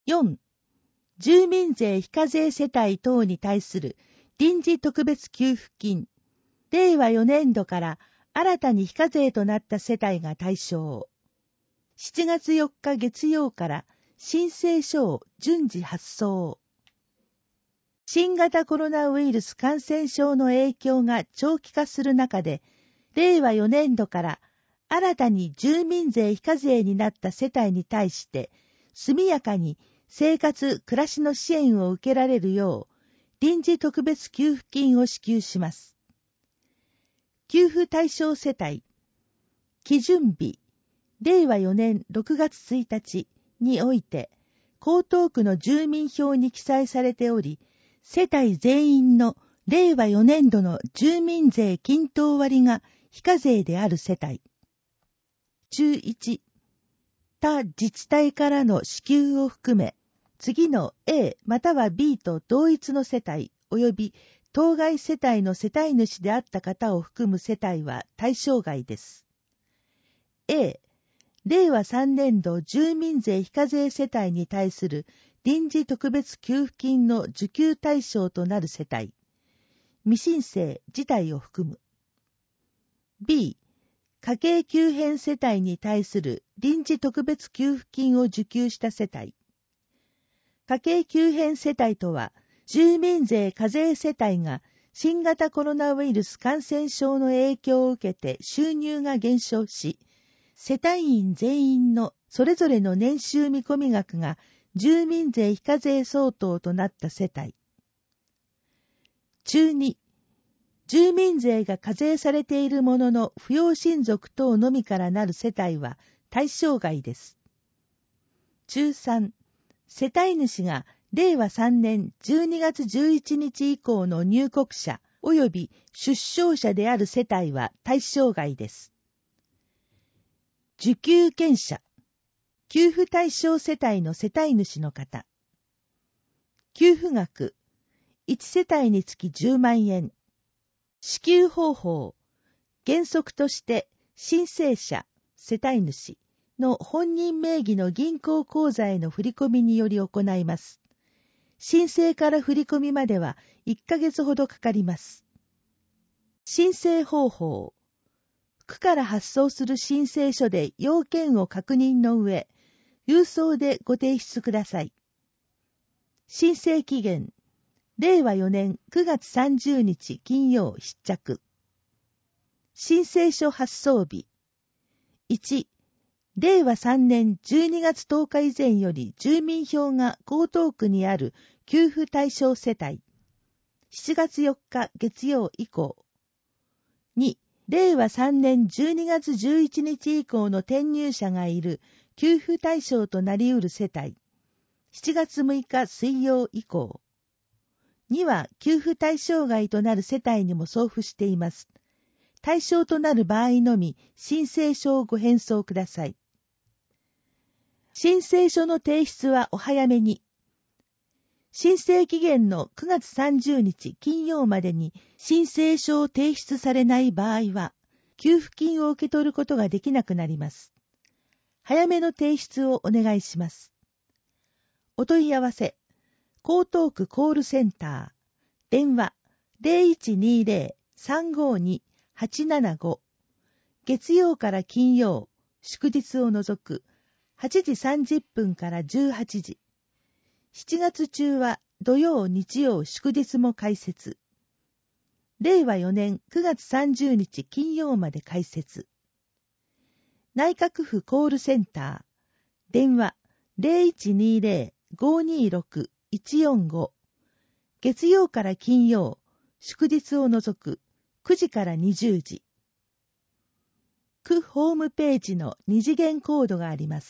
4. 住民税非課税世帯等に対する臨時特別給付金。令和4年度から新たに非課税となった世帯が対象。7月4日月曜から申請書を順次発送。新型コロナウイルス感染症の影響が長期化する中で、令和4年度から新たに住民税非課税になった世帯に対して、速やかに生活・暮らしの支援を受けられるよう、臨時特別給付金を支給します。給付対象世帯、基準日、令和4年6月1日において、江東区の住民票に記載されており、世帯全員の令和4年度の住民税均等割が非課税である世帯。中1、他自治体からの支給を含め、次の A または B と同一の世帯及び当該世帯の世帯主であった方を含む世帯は対象外です。A、令和3年度住民税非課税世帯に対する臨時特別給付金の受給対象となる世帯、未申請自体を含む。B、家計急変世帯に対する臨時特別給付金を受給した世帯。家計急変世帯とは、住民税課税世帯が新型コロナウイルス感染症の影響を受けて収入が減少し、世帯員全員のそれぞれの年収見込み額が住民税非課税相当となった世帯。中2、住民税が課税されているものの扶養親族等のみからなる世帯は対象外です。中3、世帯主が令和3年12月11日以降の入国者及び出生者である世帯は対象外です。受給権者、給付対象世帯の世帯主の方。給付額、1世帯につき10万円。支給方法、原則として申請者、世帯主の本人名義の銀行口座への振り込みにより行います。申請から振り込みまでは1ヶ月ほどかかります。申請方法、区から発送する申請書で要件を確認の上、郵送でご提出ください。申請期限、令和4年9月30日金曜必着。申請書発送日。1、令和3年12月10日以前より住民票が江東区にある給付対象世帯。7月4日月曜以降。2、令和3年12月11日以降の転入者がいる給付対象となり得る世帯。7月6日水曜以降。2は給付対象外となる世帯にも送付しています。対象となる場合のみ申請書をご返送ください。申請書の提出はお早めに。申請期限の9月30日金曜までに申請書を提出されない場合は、給付金を受け取ることができなくなります。早めの提出をお願いします。お問い合わせ。江東区コールセンター、電話 0120-352-875、月曜から金曜、祝日を除く8時30分から18時。7月中は土曜日曜祝日も開設。令和4年9月30日金曜まで開設。内閣府コールセンター、電話 0120-526-145、月曜から金曜、祝日を除く9時から20時。区ホームページの二次元コードがあります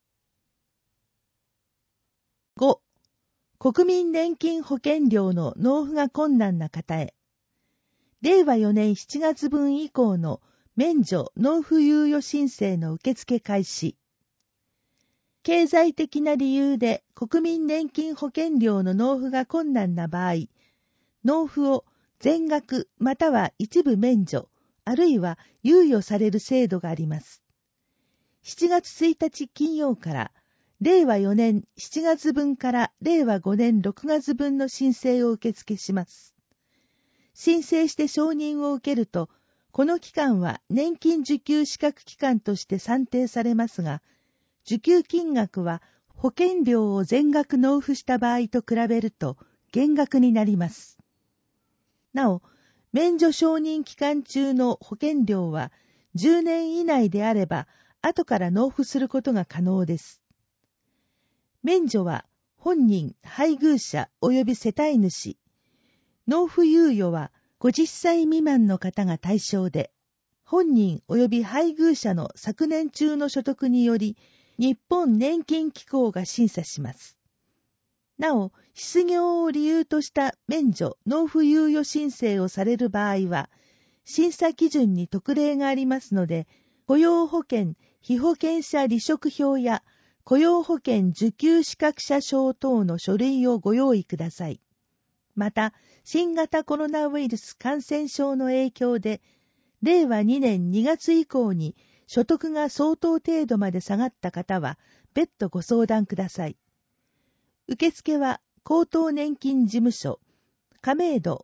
。5、国民年金保険料の納付が困難な方へ。令和4年7月分以降の免除納付猶予申請の受付開始。経済的な理由で国民年金保険料の納付が困難な場合、納付を全額または一部免除、あるいは猶予される制度があります。7月1日金曜から令和4年7月分から令和5年6月分の申請を受付します。申請して承認を受けると、この期間は年金受給資格期間として算定されますが、受給金額は保険料を全額納付した場合と比べると減額になります。なお、免除承認期間中の保険料は10年以内であれば後から納付することが可能です。免除は本人、配偶者及び世帯主、納付猶予は50歳未満の方が対象で、本人及び配偶者の昨年中の所得により、日本年金機構が審査します。なお、失業を理由とした免除・納付猶予申請をされる場合は、審査基準に特例がありますので、雇用保険、被保険者離職票や雇用保険受給資格者証等の書類をご用意ください。また、新型コロナウイルス感染症の影響で、令和2年2月以降に所得が相当程度まで下がった方は、別途ご相談ください。受付は、高等年金事務所、亀戸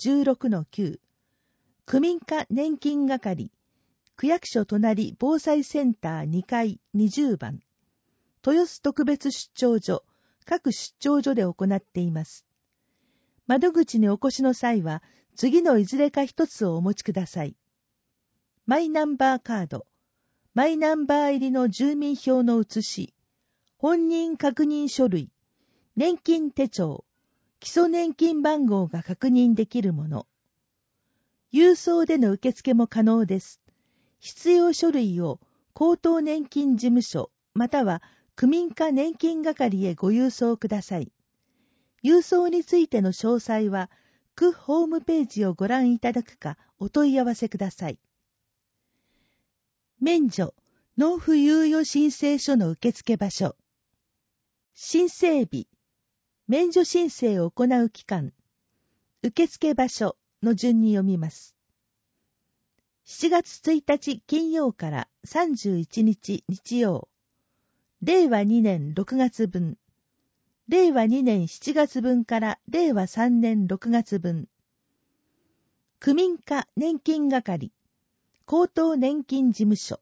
5-16-9、区民課年金係、区役所隣防災センター2階20番、豊洲特別出張所、各出張所で行っています。窓口にお越しの際は、次のいずれか一つをお持ちください。マイナンバーカード、マイナンバー入りの住民票の写し、本人確認書類、年金手帳、基礎年金番号が確認できるもの。郵送での受付も可能です。必要書類を高等年金事務所または区民課年金係へご郵送ください。郵送についての詳細は、区ホームページをご覧いただくかお問い合わせください。免除・納付猶予申請書の受付場所。申請日、免除申請を行う期間、受付場所の順に読みます。7月1日金曜から31日日曜、令和2年6月分、令和2年7月分から令和3年6月分。区民課年金係、高等年金事務所。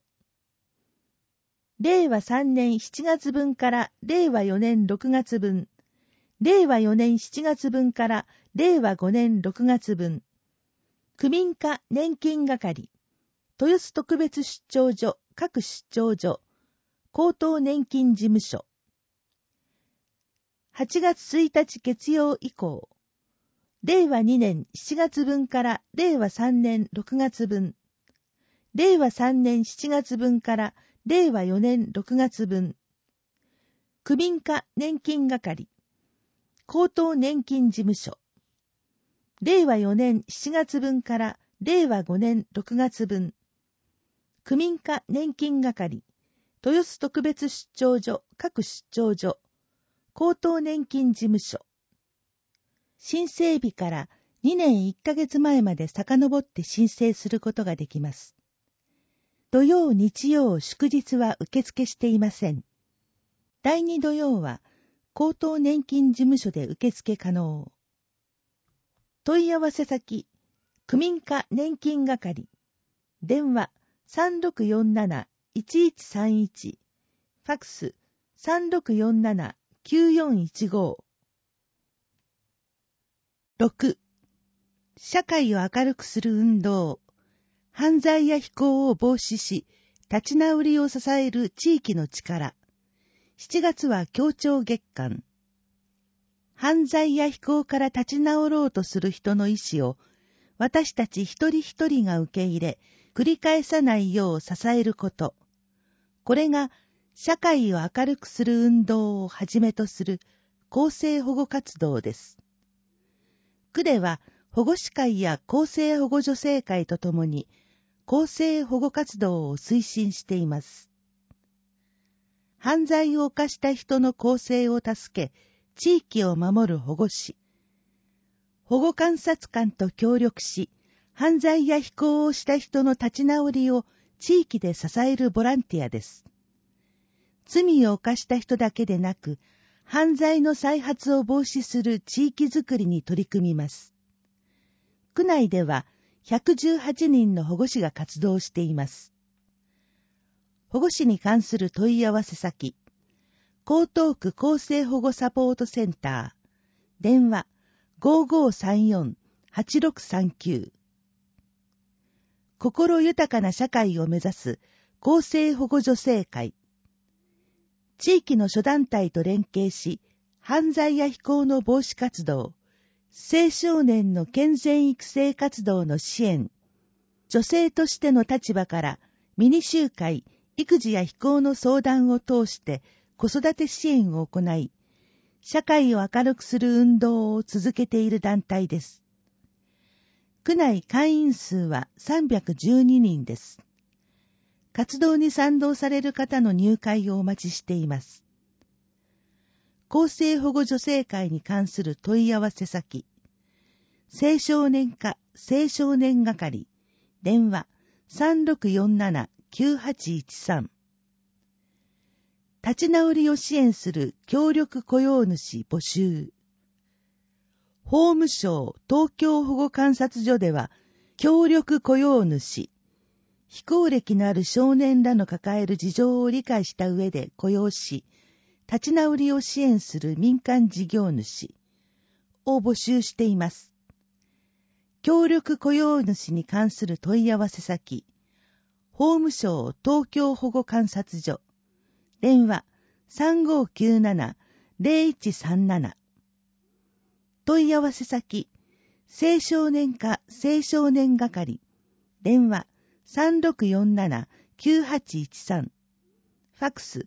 令和3年7月分から令和4年6月分。令和4年7月分から令和5年6月分。区民課年金係、豊洲特別出張所、各出張所。高等年金事務所。8月1日月曜以降、令和2年7月分から令和3年6月分、令和3年7月分から令和4年6月分、区民課年金係、高等年金事務所、令和4年7月分から令和5年6月分、区民課年金係、豊洲特別出張所、各出張所、高等年金事務所。申請日から2年1ヶ月前まで遡って申請することができます。土曜、日曜、祝日は受付していません。第2土曜は高等年金事務所で受付可能。問い合わせ先、区民課年金係。電話3647-1131。ファクス3647-9415。6. 社会を明るくする運動。犯罪や非行を防止し、立ち直りを支える地域の力。7月は協調月間。犯罪や非行から立ち直ろうとする人の意思を、私たち一人一人が受け入れ、繰り返さないよう支えること。これが、社会を明るくする運動をはじめとする更生保護活動です。区では保護司会や更生保護助成会とともに更生保護活動を推進しています。犯罪を犯した人の更生を助け、地域を守る保護士。保護観察官と協力し、犯罪や非行をした人の立ち直りを地域で支えるボランティアです。 罪を犯した人だけでなく、犯罪の再発を防止する地域づくりに取り組みます。区内では118人の保護司が活動しています。保護司に関する問い合わせ先、江東区厚生保護サポートセンター、電話 5534-8639。心豊かな社会を目指す厚生保護助成会。地域の諸団体と連携し、犯罪や非行の防止活動、青少年の健全育成活動の支援、女性としての立場からミニ集会、育児や非行の相談を通して子育て支援を行い、社会を明るくする運動を続けている団体です。区内会員数は312人です。活動に賛同される方の入会をお待ちしています。厚生保護助成会に関する問い合わせ先、青少年課青少年係、電話 3647-9813。立ち直りを支援する協力雇用主募集。法務省東京保護観察所では、協力雇用主、非行歴のある少年らの抱える事情を理解した上で雇用し、立ち直りを支援する民間事業主を募集しています。協力雇用主に関する問い合わせ先、法務省東京保護観察所、電話 3597-0137。問い合わせ先、青少年課青少年係、電話 3647-9813。ファックス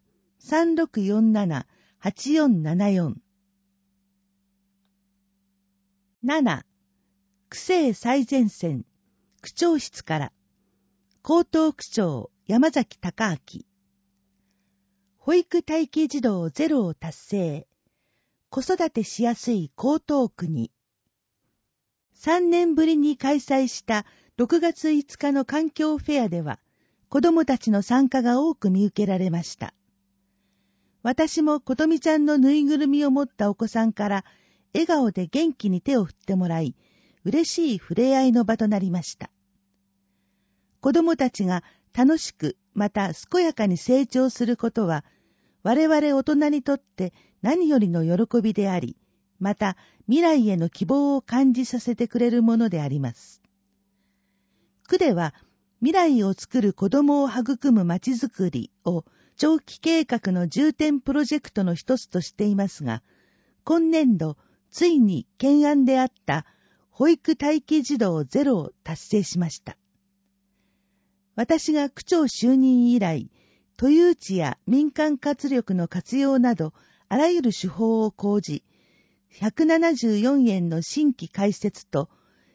3647-8474。7. 区政最前線、区長室から、江東区長山崎隆明。保育待機児童ゼロを達成。子育てしやすい江東区に。3年ぶりに開催した6月5日の環境フェアでは、子どもたちの参加が多く見受けられました。私もことみちゃんのぬいぐるみを持ったお子さんから笑顔で元気に手を振ってもらい、嬉しい触れ合いの場となりました。子どもたちが楽しくまた健やかに成長することは、我々大人にとって何よりの喜びであり、また未来への希望を感じさせてくれるものであります。区では未来を作る子どもを育むまちづくりを長期計画の重点プロジェクトの一つとしていますが、今年度ついに懸案であった保育待機児童ゼロを達成しました。私が区長就任以来、都有地や民間活力の活用など、あらゆる手法を講じ、174円の新規開設と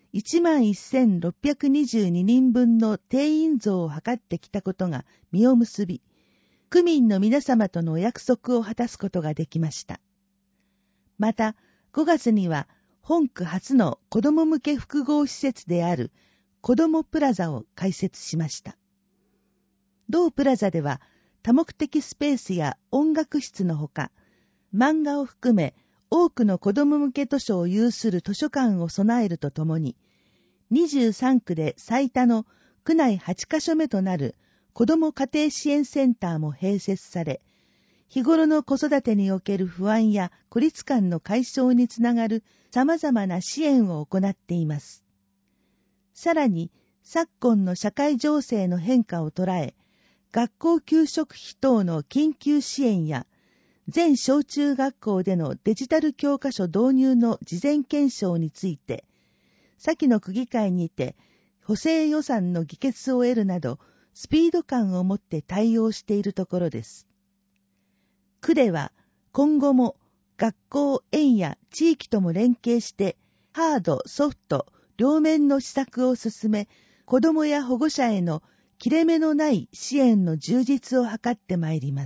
11,622 人分の定員増を図ってきたことが実を結び、区民の皆様とのお約束を果たすことができました。また、5月には本区初の子ども向け複合施設である子どもプラザを開設しました。同プラザでは多目的スペースや音楽室のほか、漫画を含め多くの子ども向け図書を有する図書館を備えるとともに、23区で最多の区内8カ所目となる子ども家庭支援センターも併設され、日頃の子育てにおける不安や孤立感の解消につながる様々な支援を行っています。さらに、昨今の社会情勢の変化を捉え、学校給食費等の緊急支援や、全小中学校でのデジタル教科書導入の事前検証について、先の区議会にて補正予算の議決を得るなど、スピード感を持って対応しているところです。区では今後も学校、園や地域とも連携してハード、ソフト、両面の施策を進め、子どもや保護者への切れ目のない支援の充実を図ってまいります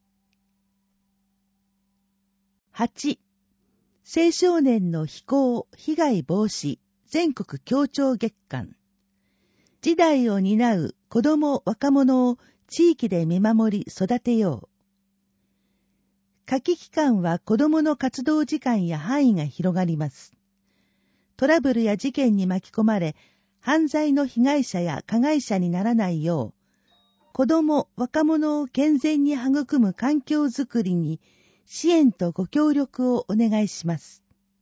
。8. 青少年の非行・被害防止全国協調月間。次代を担う子ども・若者を地域で見守り育てよう。 夏季期間は子どもの活動時間や範囲が広がります。トラブルや事件に巻き込まれ、犯罪の被害者や加害者にならないよう、子ども、若者を健全に育む環境づくりに支援とご協力をお願いします。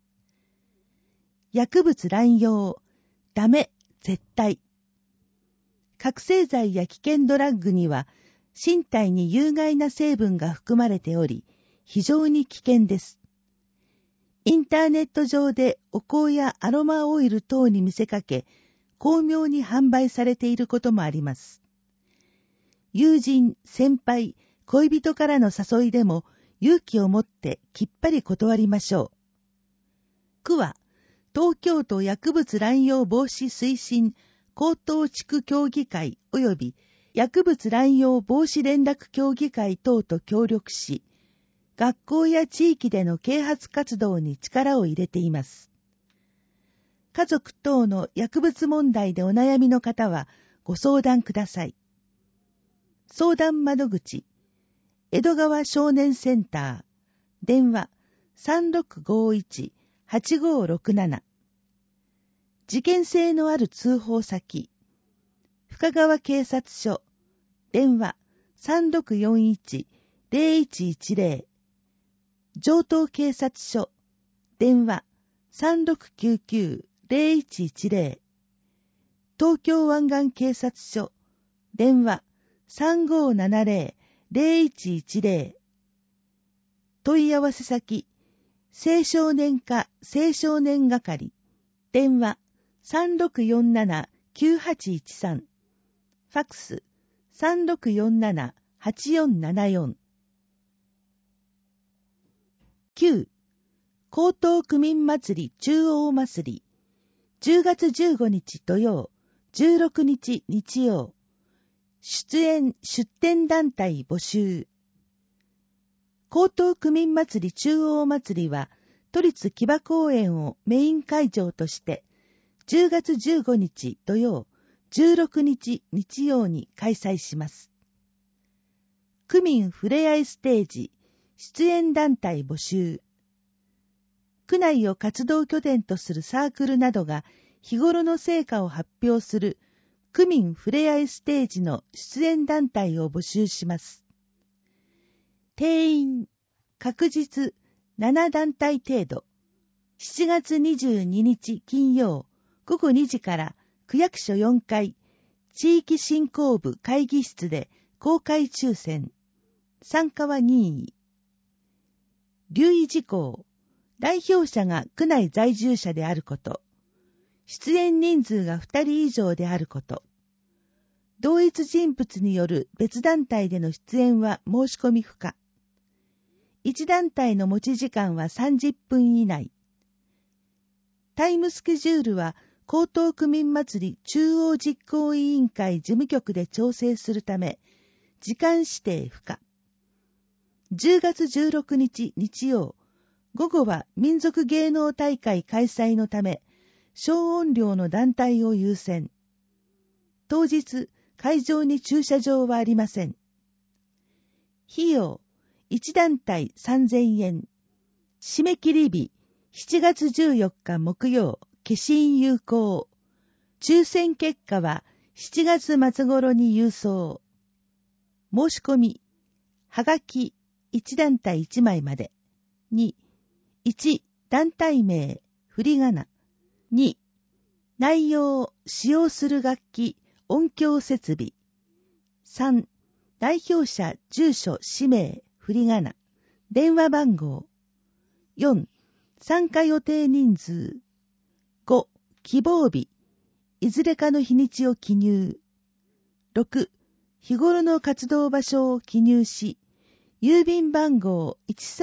薬物乱用、ダメ、絶対。覚醒剤や危険ドラッグには身体に有害な成分が含まれており、非常に危険です。インターネット上でお香やアロマオイル等に見せかけ、巧妙に販売されていることもあります。友人、先輩、恋人からの誘いでも勇気を持ってきっぱり断りましょう。区は、東京都薬物乱用防止推進高等地区協議会及び薬物乱用防止連絡協議会等と協力し、学校や地域での啓発活動に力を入れています。家族等の薬物問題でお悩みの方はご相談ください。相談窓口、江戸川少年センター、電話 3651-8567。事件性のある通報先、深川警察署、電話 3641-0110。城東警察署、電話 3699-0110。東京湾岸警察署、電話 3570-0110。問い合わせ先、青少年課青少年係、電話 3647-9813。ファックス 3647-8474。9. 江東区民祭り中央祭り10月15日土曜、16日日曜。出展団体募集。江東区民祭り中央祭りは都立木場公園をメイン会場として10月15日土曜、16日日曜に開催します。区民ふれあいステージ出演団体募集。区内を活動拠点とするサークルなどが日頃の成果を発表する区民ふれあいステージの出演団体を募集します。定員、確実7団体程度。7月22日金曜午後2時から区役所4階地域振興部会議室で公開抽選。参加は任意。留意事項。代表者が区内在住者であること。出演人数が2人以上であること。同一人物による別団体での出演は申し込み不可。1団体の持ち時間は30分以内。タイムスケジュールは江東区民祭り中央実行委員会事務局で調整するため、時間指定不可。10月16日日曜、午後は民族芸能大会開催のため、小音量の団体を優先。当日、会場に駐車場はありません。費用、1団体3000円。締め切り日、7月14日木曜、消印有効。抽選結果は7月末頃に郵送。申し込み、はがき1団体1枚まで。2、1、団体名、振り仮名。2、内容、使用する楽器、音響設備。3、代表者、住所、氏名、振り仮名。電話番号。4、参加予定人数。5、希望日。いずれかの日にちを記入。6、日頃の活動場所を記入し、郵便番号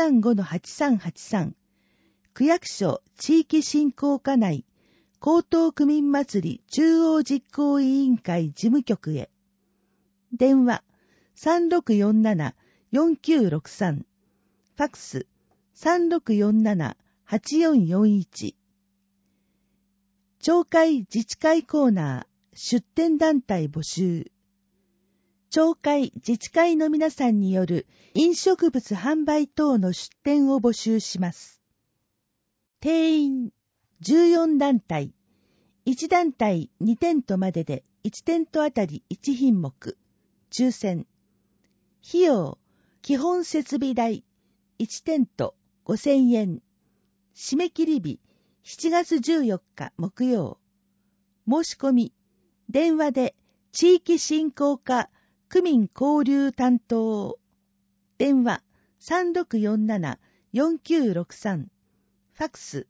135-8383、区役所地域振興課内、江東区民祭り中央実行委員会事務局へ。電話3647-4963、ファックス3647-8441。町会自治会コーナー出展団体募集。 町会自治会の皆さんによる飲食物販売等の出店を募集します。定員14団体、1団体2テントまでで1テントあたり1品目、抽選。費用、基本設備代、1テント5000円。締め切り日、7月14日木曜。申し込み、電話で地域振興課区民交流担当。電話3647-4963。ファクス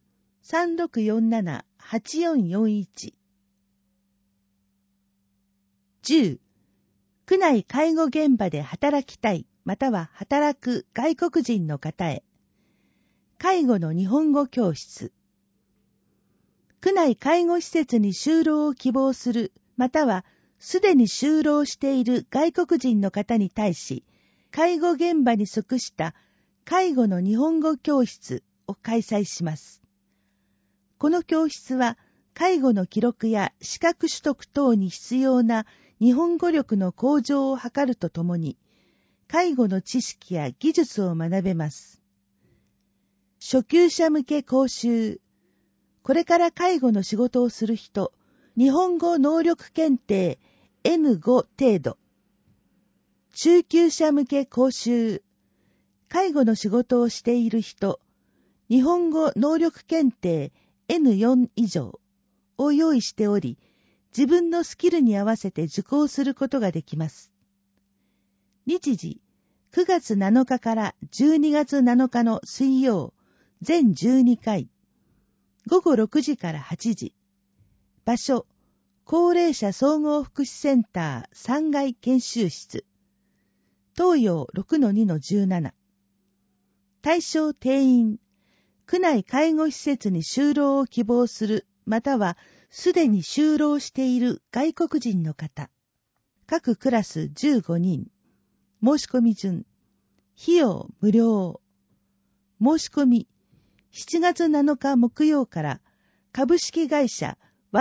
3647-8441。10. 区内介護現場で働きたいまたは働く外国人の方へ。介護の日本語教室。区内介護施設に就労を希望するまたはすでに就労している外国人の方に対し、介護現場に即した介護の日本語教室を開催します。この教室は介護の記録や資格取得等に必要な日本語力の向上を図るとともに、介護の知識や技術を学べます。初級者向け講習。これから介護の仕事をする人、日本語能力検定 N5 程度。中級者向け講習。介護の仕事をしている人、日本語能力検定 N4 以上を用意しており、自分のスキルに合わせて受講することができます。日時、9月7日から12月7日の水曜、全12回。午後6時から8時。場所、高齢者総合福祉センター3階研修室。東洋 6-2-17。対象定員、区内介護施設に就労を希望する、またはすでに就労している外国人の方。各クラス15人。申し込み順。費用無料。申し込み。7月7日木曜から株式会社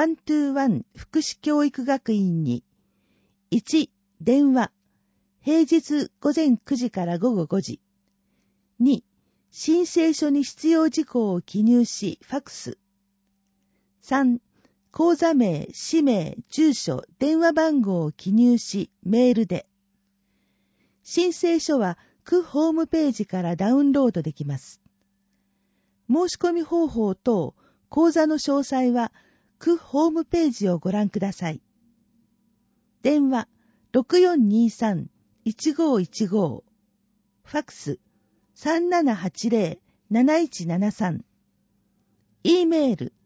121福祉教育学院に。1、電話。平日午前9時から午後5時。2、申請書に必要事項を記入し、ファクス。3、口座名、氏名、住所、電話番号を記入し、メールで。申請書は区ホームページからダウンロードできます。申し込み方法等、口座の詳細は区ホームページをご覧ください。電話 6423-1515。ファクス 3780-7173。E メール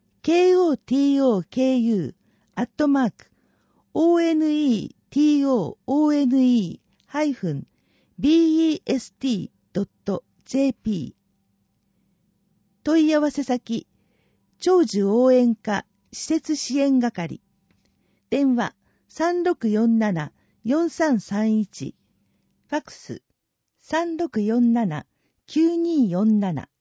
kotoone-best.jp。問い合わせ先、長寿応援課施設支援係。電話3647-4331。ファクス3647-9247。